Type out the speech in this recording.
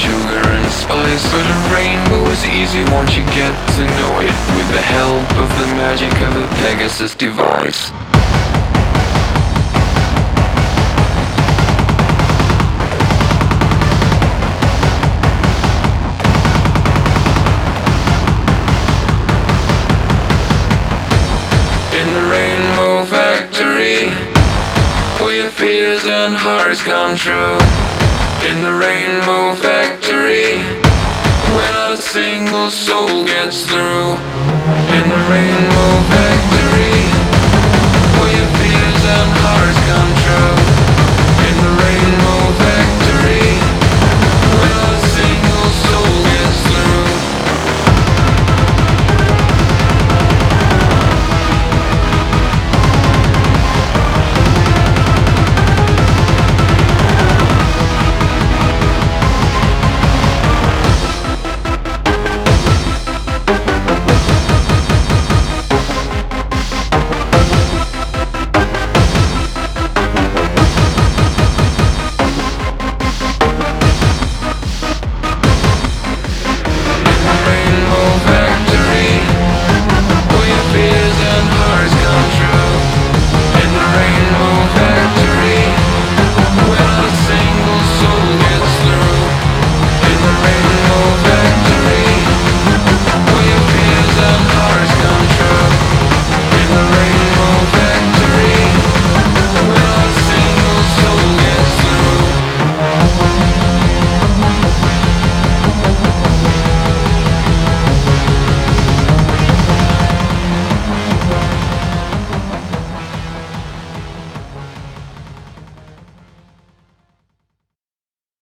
sugar and spice, but a rainbow is easy once you get to know it, with the help of the magic of a Pegasus device. In the Rainbow Factory, where your fears and hearts come true. In the Rainbow Factory, where not a single soul gets through. In the Rainbow Factory, where your fears and hearts